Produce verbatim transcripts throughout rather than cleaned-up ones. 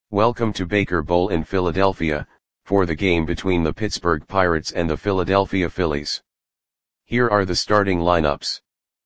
Welcome to Baker Bowl in Philadelphia, for the game between the Pittsburgh Pirates and the Philadelphia Phillies. Here are the starting lineups.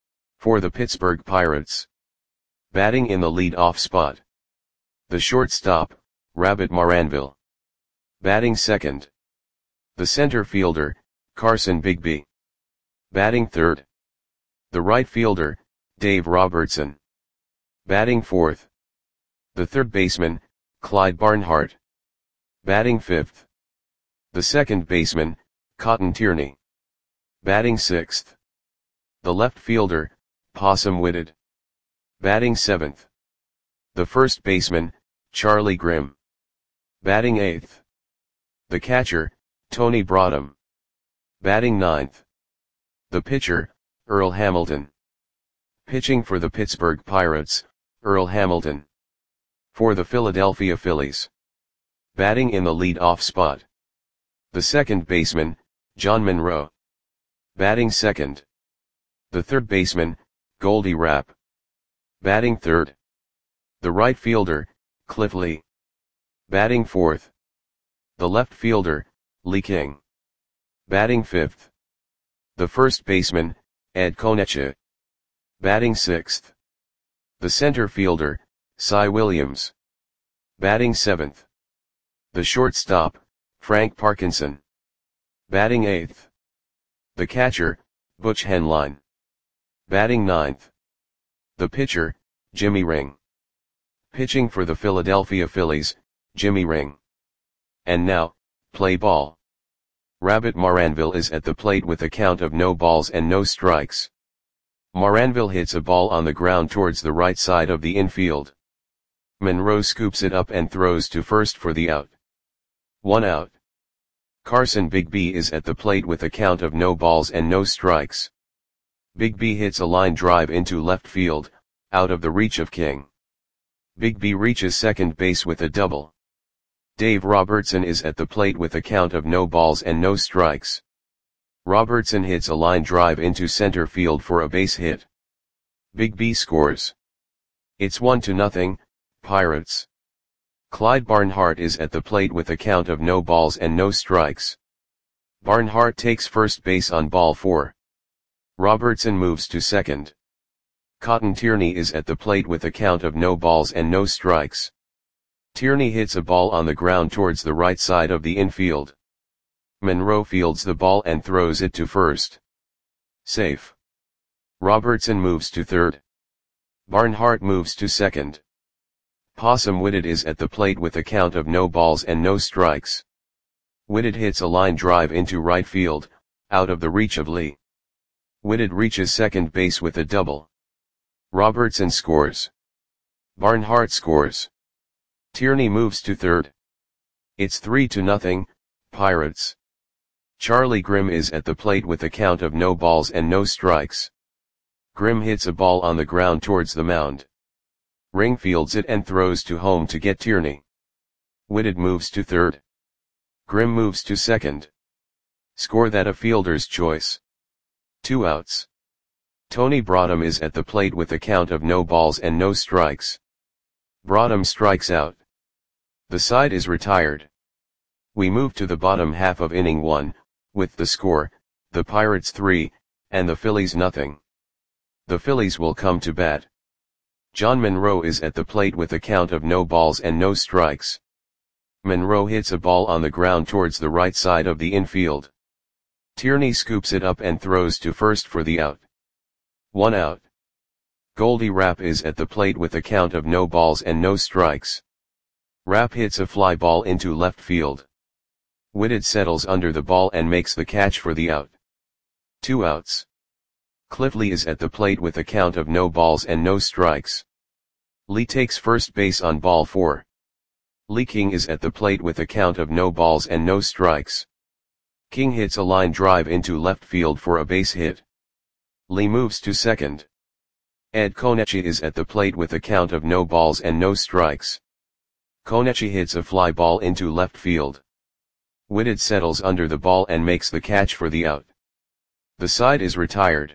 For the Pittsburgh Pirates. Batting in the lead-off spot. The shortstop, Rabbit Maranville. Batting second. The center fielder, Carson Bigby. Batting third. The right fielder, Dave Robertson. Batting fourth. The third baseman, Clyde Barnhart. Batting fifth. The second baseman, Cotton Tierney. Batting sixth. The left fielder, Possum Whitted. Batting seventh. The first baseman, Charlie Grimm. Batting eighth. The catcher, Tony Broadham. Batting ninth. The pitcher, Earl Hamilton. Pitching for the Pittsburgh Pirates, Earl Hamilton. For the Philadelphia Phillies. Batting in the lead-off spot. The second baseman, John Monroe. Batting second. The third baseman, Goldie Rapp. Batting third. The right fielder, Cliff Lee. Batting fourth. The left fielder, Lee King. Batting fifth. The first baseman, Ed Konecha. Batting sixth. The center fielder, Cy Williams. Batting seventh. The shortstop, Frank Parkinson. Batting eighth. The catcher, Butch Henline. Batting ninth. The pitcher, Jimmy Ring. Pitching for the Philadelphia Phillies, Jimmy Ring. And now, play ball. Rabbit Maranville is at the plate with a count of no balls and no strikes. Maranville hits a ball on the ground towards the right side of the infield. Monroe scoops it up and throws to first for the out. One out. Carson Bigby is at the plate with a count of no balls and no strikes. Bigby hits a line drive into left field, out of the reach of King. Bigby reaches second base with a double. Dave Robertson is at the plate with a count of no balls and no strikes. Robertson hits a line drive into center field for a base hit. Bigby scores. It's one to nothing, Pirates. Clyde Barnhart is at the plate with a count of no balls and no strikes. Barnhart takes first base on ball four. Robertson moves to second. Cotton Tierney is at the plate with a count of no balls and no strikes. Tierney hits a ball on the ground towards the right side of the infield. Monroe fields the ball and throws it to first. Safe. Robertson moves to third. Barnhart moves to second. Possum Whitted is at the plate with a count of no balls and no strikes. Whitted hits a line drive into right field, out of the reach of Lee. Whitted reaches second base with a double. Robertson scores. Barnhart scores. Tierney moves to third. It's three to nothing, Pirates. Charlie Grimm is at the plate with a count of no balls and no strikes. Grimm hits a ball on the ground towards the mound. Ring fields it and throws to home to get Tierney. Whitted moves to third. Grimm moves to second. Score that a fielder's choice. Two outs. Tony Broadham is at the plate with a count of no balls and no strikes. Broadham strikes out. The side is retired. We move to the bottom half of inning one, with the score, the Pirates three, and the Phillies nothing. The Phillies will come to bat. John Monroe is at the plate with a count of no balls and no strikes. Monroe hits a ball on the ground towards the right side of the infield. Tierney scoops it up and throws to first for the out. One out. Goldie Rapp is at the plate with a count of no balls and no strikes. Rapp hits a fly ball into left field. Whitted settles under the ball and makes the catch for the out. Two outs. Cliff Lee is at the plate with a count of no balls and no strikes. Lee takes first base on ball four. Lee King is at the plate with a count of no balls and no strikes. King hits a line drive into left field for a base hit. Lee moves to second. Ed Konecha is at the plate with a count of no balls and no strikes. Konecha hits a fly ball into left field. Whitted settles under the ball and makes the catch for the out. The side is retired.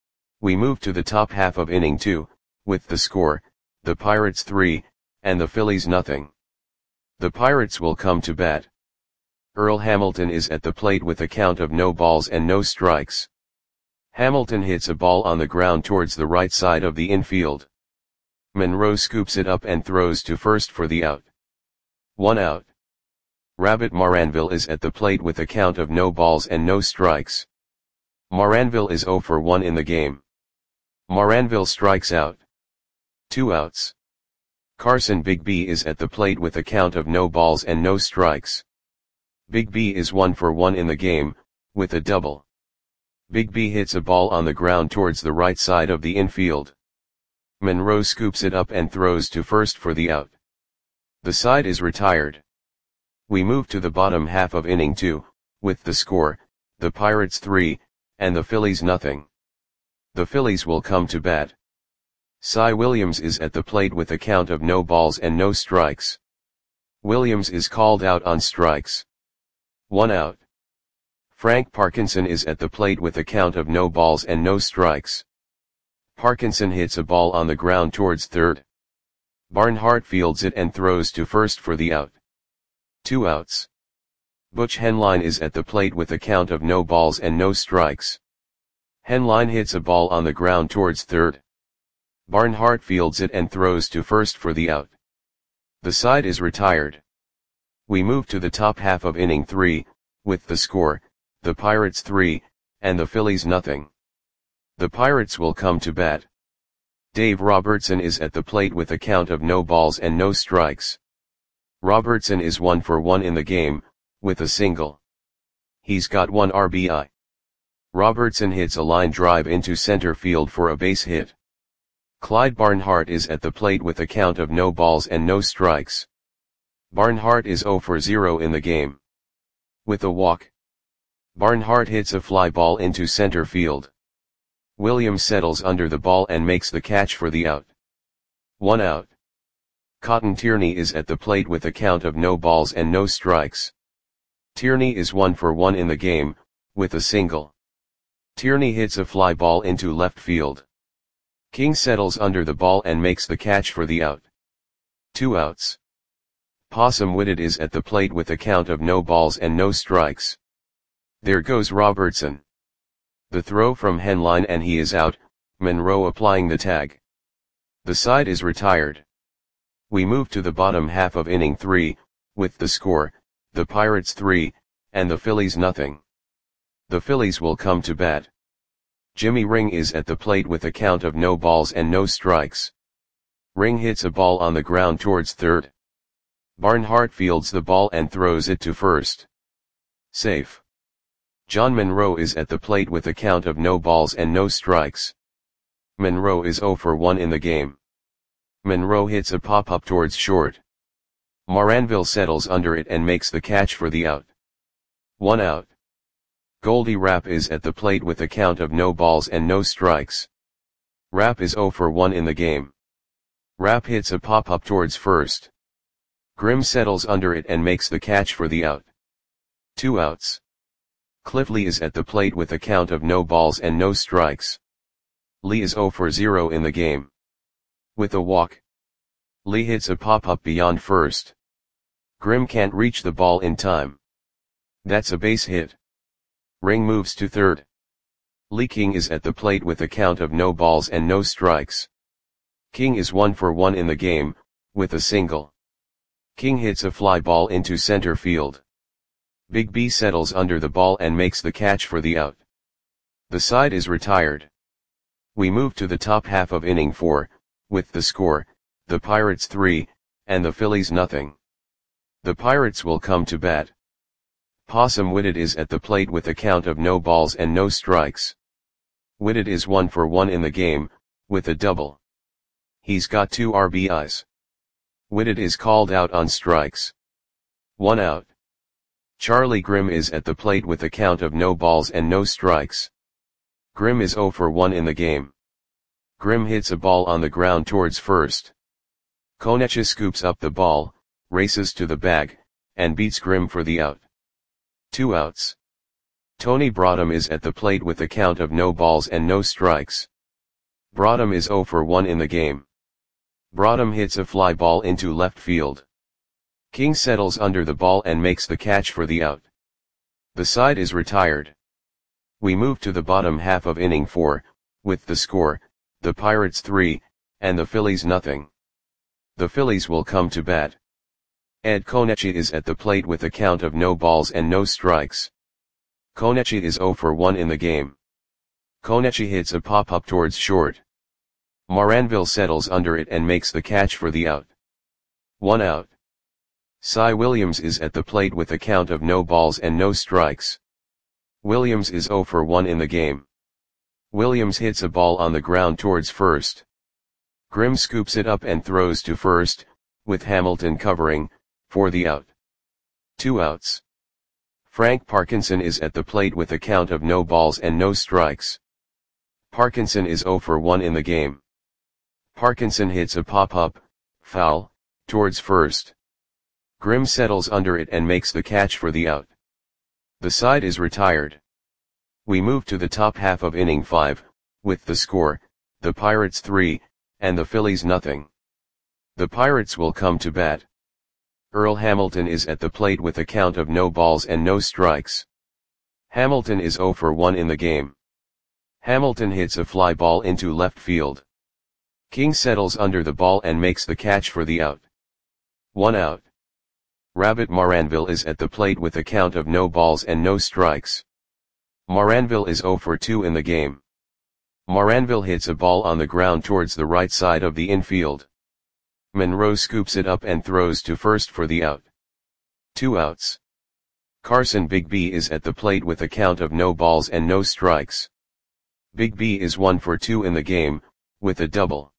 We move to the top half of inning two, with the score, the Pirates three, and the Phillies nothing. The Pirates will come to bat. Earl Hamilton is at the plate with a count of no balls and no strikes. Hamilton hits a ball on the ground towards the right side of the infield. Monroe scoops it up and throws to first for the out. One out. Rabbit Moranville is at the plate with a count of no balls and no strikes. Moranville is zero for one in the game. Moranville strikes out. Two outs. Carson Bigby is at the plate with a count of no balls and no strikes. Bigby is one for one in the game, with a double. Bigby hits a ball on the ground towards the right side of the infield. Monroe scoops it up and throws to first for the out. The side is retired. We move to the bottom half of inning two, with the score, the Pirates three, and the Phillies nothing. The Phillies will come to bat. Cy Williams is at the plate with a count of no balls and no strikes. Williams is called out on strikes. One out. Frank Parkinson is at the plate with a count of no balls and no strikes. Parkinson hits a ball on the ground towards third. Barnhart fields it and throws to first for the out. Two outs. Butch Henline is at the plate with a count of no balls and no strikes. Henline hits a ball on the ground towards third. Barnhart fields it and throws to first for the out. The side is retired. We move to the top half of inning three, with the score, the Pirates three, and the Phillies nothing. The Pirates will come to bat. Dave Robertson is at the plate with a count of no balls and no strikes. Robertson is one for one in the game, with a single. He's got one R B I. Robertson hits a line drive into center field for a base hit. Clyde Barnhart is at the plate with a count of no balls and no strikes. Barnhart is zero for zero in the game. With a walk. Barnhart hits a fly ball into center field. Williams settles under the ball and makes the catch for the out. One out. Cotton Tierney is at the plate with a count of no balls and no strikes. Tierney is one for one in the game, with a single. Tierney hits a fly ball into left field. King settles under the ball and makes the catch for the out. Two outs. Possum Whitted is at the plate with a count of no balls and no strikes. There goes Robertson. The throw from Henline and he is out, Monroe applying the tag. The side is retired. We move to the bottom half of inning three, with the score, the Pirates three, and the Phillies nothing. The Phillies will come to bat. Jimmy Ring is at the plate with a count of no balls and no strikes. Ring hits a ball on the ground towards third. Barnhart fields the ball and throws it to first. Safe. John Monroe is at the plate with a count of no balls and no strikes. Monroe is zero for one in the game. Monroe hits a pop-up towards short. Moranville settles under it and makes the catch for the out. One out. Goldie Rapp is at the plate with a count of no balls and no strikes. Rapp is zero for one in the game. Rapp hits a pop-up towards first. Grimm settles under it and makes the catch for the out. Two outs. Cliff Lee is at the plate with a count of no balls and no strikes. Lee is zero for zero in the game. With a walk. Lee hits a pop-up beyond first. Grimm can't reach the ball in time. That's a base hit. Ring moves to third. Lee King is at the plate with a count of no balls and no strikes. King is one for one in the game, with a single. King hits a fly ball into center field. Bigby settles under the ball and makes the catch for the out. The side is retired. We move to the top half of inning four, with the score, the Pirates three, and the Phillies nothing. The Pirates will come to bat. Possum Whitted is at the plate with a count of no balls and no strikes. Whitted is one for one in the game, with a double. He's got two R B Is. Whitted is called out on strikes. One out. Charlie Grimm is at the plate with a count of no balls and no strikes. Grimm is zero for one in the game. Grimm hits a ball on the ground towards first. Konecha scoops up the ball, races to the bag, and beats Grimm for the out. Two outs. Tony Broadham is at the plate with a count of no balls and no strikes. Broadham is zero for one in the game. Broadham hits a fly ball into left field. King settles under the ball and makes the catch for the out. The side is retired. We move to the bottom half of inning four, with the score, the Pirates three, and the Phillies nothing. The Phillies will come to bat. Ed Konechi is at the plate with a count of no balls and no strikes. Konechi is zero for one in the game. Konechi hits a pop-up towards short. Moranville settles under it and makes the catch for the out. One out. Cy Williams is at the plate with a count of no balls and no strikes. Williams is zero for one in the game. Williams hits a ball on the ground towards first. Grimm scoops it up and throws to first, with Hamilton covering, for the out. Two outs. Frank Parkinson is at the plate with a count of no balls and no strikes. Parkinson is zero for one in the game. Parkinson hits a pop-up, foul, towards first. Grimm settles under it and makes the catch for the out. The side is retired. We move to the top half of inning five, with the score, the Pirates three, and the Phillies nothing. The Pirates will come to bat. Earl Hamilton is at the plate with a count of no balls and no strikes. Hamilton is zero for one in the game. Hamilton hits a fly ball into left field. King settles under the ball and makes the catch for the out. One out. Rabbit Moranville is at the plate with a count of no balls and no strikes. Moranville is zero for two in the game. Moranville hits a ball on the ground towards the right side of the infield. Monroe scoops it up and throws to first for the out. Two outs. Carson Bigby is at the plate with a count of no balls and no strikes. Bigby is one for two in the game, with a double.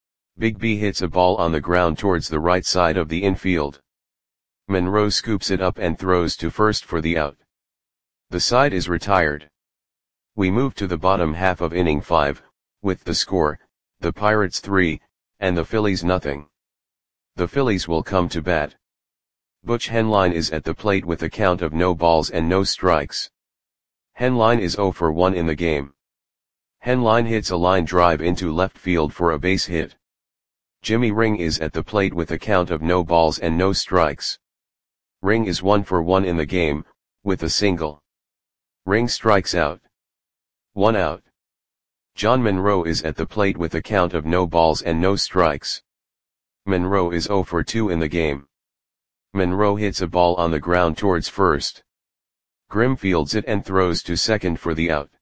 Bigby hits a ball on the ground towards the right side of the infield. Monroe scoops it up and throws to first for the out. The side is retired. We move to the bottom half of inning five, with the score, the Pirates three, and the Phillies nothing. The Phillies will come to bat. Butch Henline is at the plate with a count of no balls and no strikes. Henline is zero for one in the game. Henline hits a line drive into left field for a base hit. Jimmy Ring is at the plate with a count of no balls and no strikes. Ring is one for one in the game, with a single. Ring strikes out. One out. John Monroe is at the plate with a count of no balls and no strikes. Monroe is zero for two in the game. Monroe hits a ball on the ground towards first. Grimm fields it and throws to second for the out.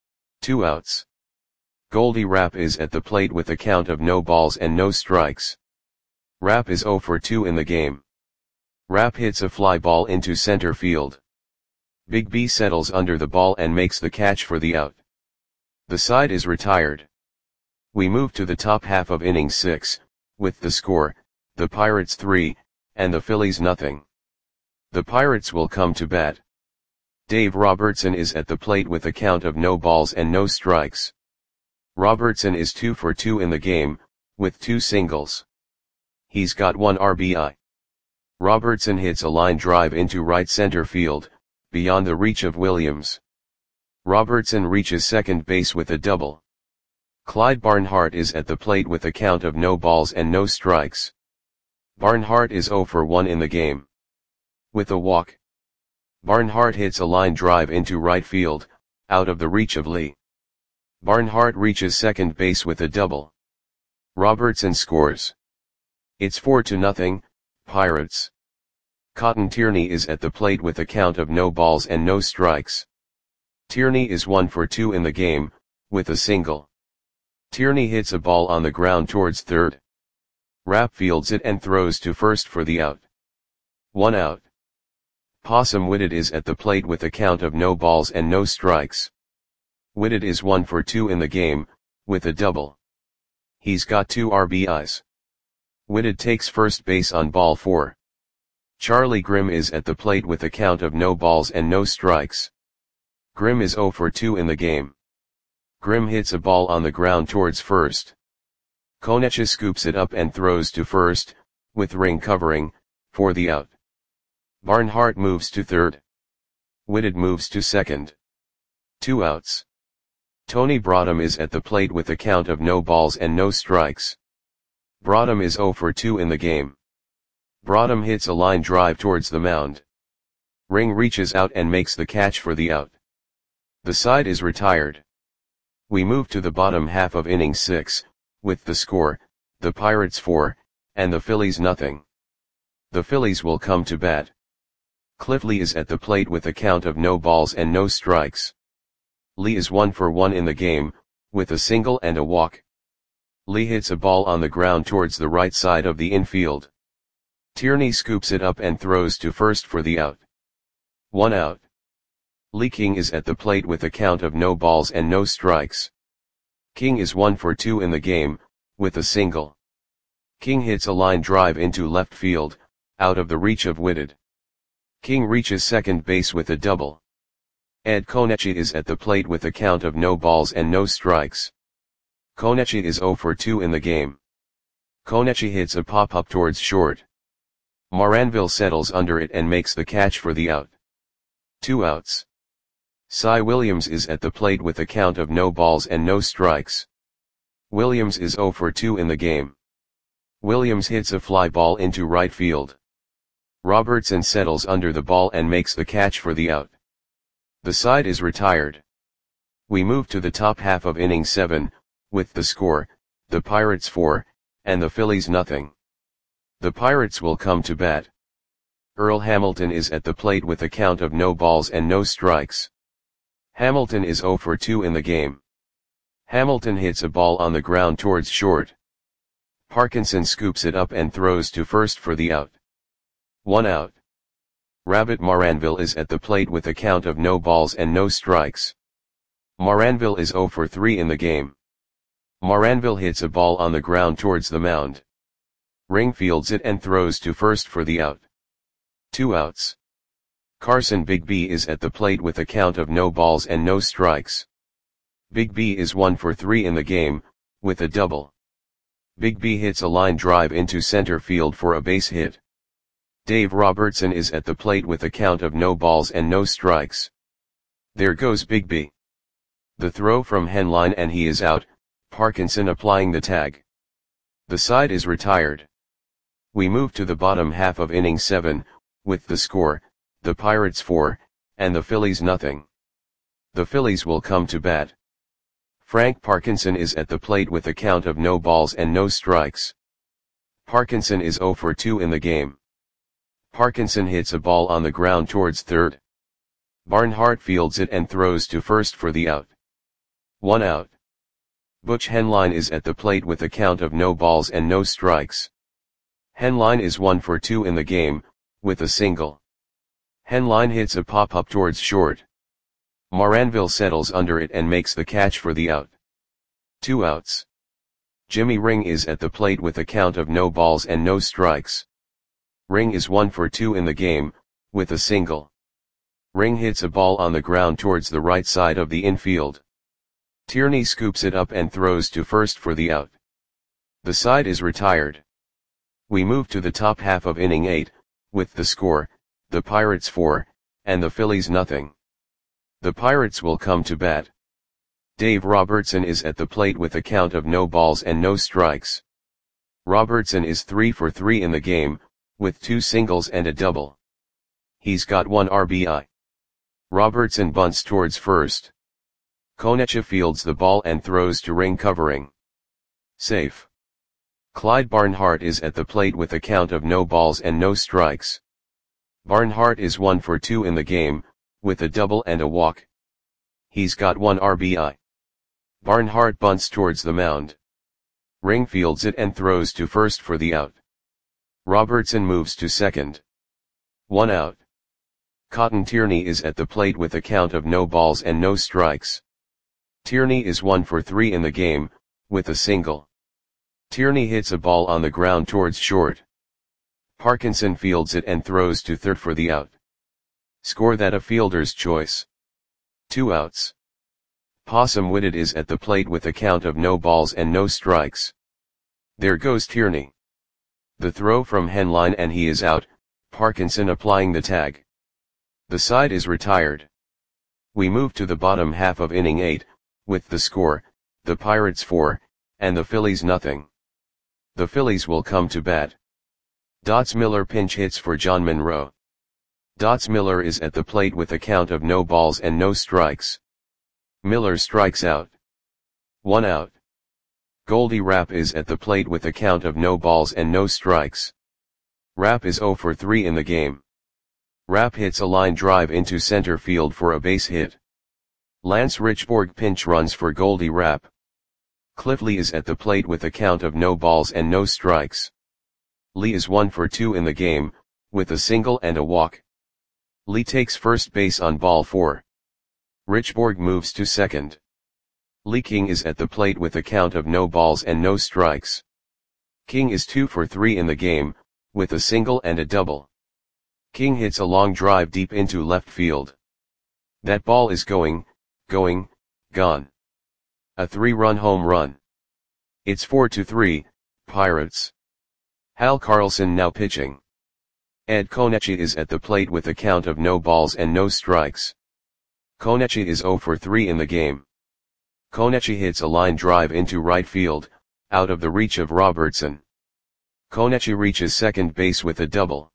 Two outs. Goldie Rapp is at the plate with a count of no balls and no strikes. Rapp is zero for two in the game. Rapp hits a fly ball into center field. Bigby settles under the ball and makes the catch for the out. The side is retired. We move to the top half of inning six, with the score, the Pirates three, and the Phillies nothing. The Pirates will come to bat. Dave Robertson is at the plate with a count of no balls and no strikes. Robertson is two for two in the game, with two singles. He's got one R B I. Robertson hits a line drive into right center field, beyond the reach of Williams. Robertson reaches second base with a double. Clyde Barnhart is at the plate with a count of no balls and no strikes. Barnhart is zero for one in the game. With a walk. Barnhart hits a line drive into right field, out of the reach of Lee. Barnhart reaches second base with a double. Robertson scores. It's four to nothing, Pirates. Cotton Tierney is at the plate with a count of no balls and no strikes. Tierney is one for two in the game, with a single. Tierney hits a ball on the ground towards third. Rapp fields it and throws to first for the out. One out. Possum Whitted is at the plate with a count of no balls and no strikes. Whitted is one for two in the game, with a double. He's got two R B Is. Whitted takes first base on ball four. Charlie Grimm is at the plate with a count of no balls and no strikes. Grimm is zero for two in the game. Grimm hits a ball on the ground towards first. Konechi scoops it up and throws to first, with Ring covering, for the out. Barnhart moves to third. Whitted moves to second. Two outs. Tony Broadham is at the plate with a count of no balls and no strikes. Broadham is zero for two in the game. Broadham hits a line drive towards the mound. Ring reaches out and makes the catch for the out. The side is retired. We move to the bottom half of inning six, with the score, the Pirates four, and the Phillies nothing. The Phillies will come to bat. Cliff Lee is at the plate with a count of no balls and no strikes. Lee is one for one in the game, with a single and a walk. Lee hits a ball on the ground towards the right side of the infield. Tierney scoops it up and throws to first for the out. One out. Lee King is at the plate with a count of no balls and no strikes. King is one for two in the game, with a single. King hits a line drive into left field, out of the reach of Whitted. King reaches second base with a double. Ed Konechi is at the plate with a count of no balls and no strikes. Konechi is zero for two in the game. Konechi hits a pop-up towards short. Moranville settles under it and makes the catch for the out. Two outs. Cy Williams is at the plate with a count of no balls and no strikes. Williams is zero for two in the game. Williams hits a fly ball into right field. Robertson settles under the ball and makes the catch for the out. The side is retired. We move to the top half of inning seven, with the score, the Pirates four, and the Phillies nothing. The Pirates will come to bat. Earl Hamilton is at the plate with a count of no balls and no strikes. Hamilton is zero for two in the game. Hamilton hits a ball on the ground towards short. Parkinson scoops it up and throws to first for the out. One out. Rabbit Moranville is at the plate with a count of no balls and no strikes. Moranville is zero for three in the game. Moranville hits a ball on the ground towards the mound. Ring fields it and throws to first for the out. Two outs. Carson Big B is at the plate with a count of no balls and no strikes. Big B is one for three in the game, with a double. Big B hits a line drive into center field for a base hit. Dave Robertson is at the plate with a count of no balls and no strikes. There goes Big B. The throw from Henline and he is out, Parkinson applying the tag. The side is retired. We move to the bottom half of inning seven, with the score, the Pirates four, and the Phillies nothing. The Phillies will come to bat. Frank Parkinson is at the plate with a count of no balls and no strikes. Parkinson is zero for two in the game. Parkinson hits a ball on the ground towards third. Barnhart fields it and throws to first for the out. One out. Butch Henline is at the plate with a count of no balls and no strikes. Henline is one for two in the game, with a single. Henline hits a pop-up towards short. Moranville settles under it and makes the catch for the out. Two outs. Jimmy Ring is at the plate with a count of no balls and no strikes. Ring is one for two in the game, with a single. Ring hits a ball on the ground towards the right side of the infield. Tierney scoops it up and throws to first for the out. The side is retired. We move to the top half of inning eight, with the score, the Pirates four, and the Phillies nothing. The Pirates will come to bat. Dave Robertson is at the plate with a count of no balls and no strikes. Robertson is three for three in the game, with two singles and a double. He's got one R B I. Robertson bunts towards first. Konechi fields the ball and throws to Ring covering. Safe. Clyde Barnhart is at the plate with a count of no balls and no strikes. Barnhart is one for two in the game, with a double and a walk. He's got one R B I. Barnhart bunts towards the mound. Ring fields it and throws to first for the out. Robertson moves to second. One out. Cotton Tierney is at the plate with a count of no balls and no strikes. Tierney is one for three in the game, with a single. Tierney hits a ball on the ground towards short. Parkinson fields it and throws to third for the out. Score that a fielder's choice. Two outs. Possum Whitted is at the plate with a count of no balls and no strikes. There goes Tierney. The throw from Henline and he is out, Parkinson applying the tag. The side is retired. We move to the bottom half of inning eight, with the score, the Pirates four, and the Phillies nothing. The Phillies will come to bat. Dots Miller pinch hits for John Monroe. Dots Miller is at the plate with a count of no balls and no strikes. Miller strikes out. One out. Goldie Rapp is at the plate with a count of no balls and no strikes. Rapp is zero for three in the game. Rapp hits a line drive into center field for a base hit. Lance Richborg pinch runs for Goldie Rapp. Cliff Lee is at the plate with a count of no balls and no strikes. Lee is one for two in the game, with a single and a walk. Lee takes first base on ball four. Richborg moves to second. Lee King is at the plate with a count of no balls and no strikes. King is two for three in the game, with a single and a double. King hits a long drive deep into left field. That ball is going, going, gone. A three-run home run. It's four to three, Pirates. Hal Carlson now pitching. Ed Konechi is at the plate with a count of no balls and no strikes. Konechi is zero for three in the game. Konechi hits a line drive into right field, out of the reach of Robertson. Konechi reaches second base with a double.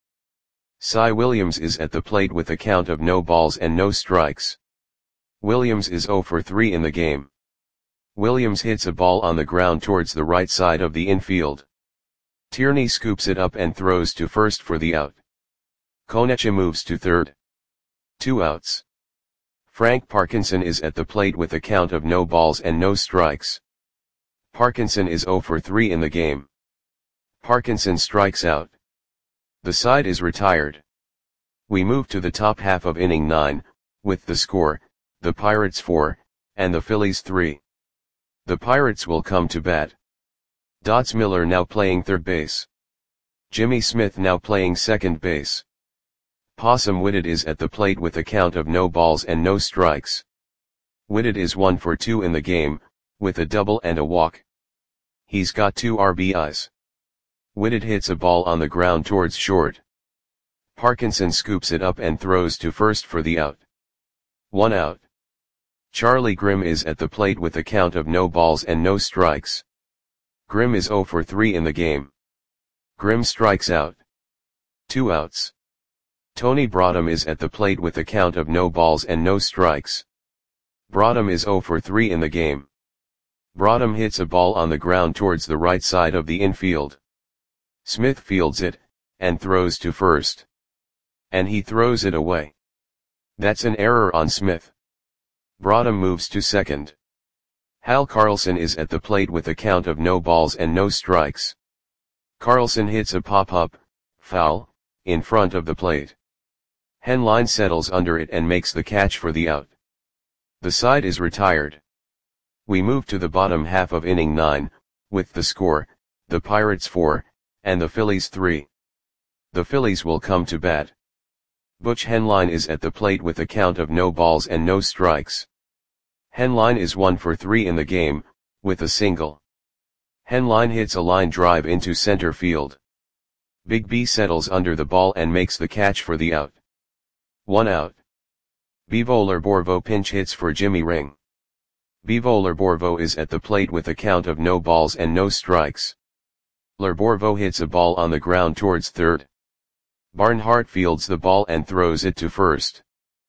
Cy Williams is at the plate with a count of no balls and no strikes. Williams is zero for three in the game. Williams hits a ball on the ground towards the right side of the infield. Tierney scoops it up and throws to first for the out. Konechi moves to third. Two outs. Frank Parkinson is at the plate with a count of no balls and no strikes. Parkinson is zero for three in the game. Parkinson strikes out. The side is retired. We move to the top half of inning nine, with the score, the Pirates four, and the Phillies three. The Pirates will come to bat. Dots Miller now playing third base. Jimmy Smith now playing second base. Possum Whitted is at the plate with a count of no balls and no strikes. Whitted is one for two in the game, with a double and a walk. He's got two R B Is. Whitted hits a ball on the ground towards short. Parkinson scoops it up and throws to first for the out. One out. Charlie Grimm is at the plate with a count of no balls and no strikes. Grimm is zero for three in the game. Grimm strikes out. Two outs. Tony Broadham is at the plate with a count of no balls and no strikes. Broadham is zero for three in the game. Broadham hits a ball on the ground towards the right side of the infield. Smith fields it, and throws to first. And he throws it away. That's an error on Smith. Broadham moves to second. Hal Carlson is at the plate with a count of no balls and no strikes. Carlson hits a pop-up, foul, in front of the plate. Henline settles under it and makes the catch for the out. The side is retired. We move to the bottom half of inning nine, with the score, the Pirates four, and the Phillies three. The Phillies will come to bat. Butch Henline is at the plate with a count of no balls and no strikes. Henline is one for three in the game, with a single. Henline hits a line drive into center field. Big B settles under the ball and makes the catch for the out. One out. Bevo Lerborvo pinch hits for Jimmy Ring. Bevo Lerborvo is at the plate with a count of no balls and no strikes. Lerborvo hits a ball on the ground towards third. Barnhart fields the ball and throws it to first.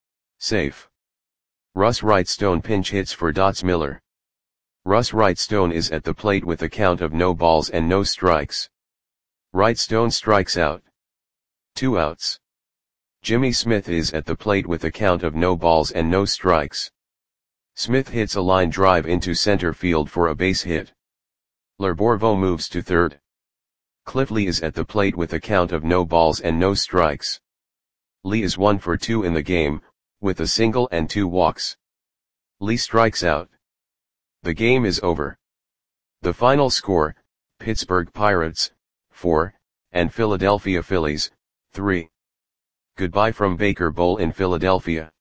Safe. Russ Wrightstone pinch hits for Dots Miller. Russ Wrightstone is at the plate with a count of no balls and no strikes. Wrightstone strikes out. Two outs. Jimmy Smith is at the plate with a count of no balls and no strikes. Smith hits a line drive into center field for a base hit. Lerborvo moves to third. Cliff Lee is at the plate with a count of no balls and no strikes. Lee is one for two in the game, with a single and two walks. Lee strikes out. The game is over. The final score, Pittsburgh Pirates, four, and Philadelphia Phillies, three. Goodbye from Baker Bowl in Philadelphia.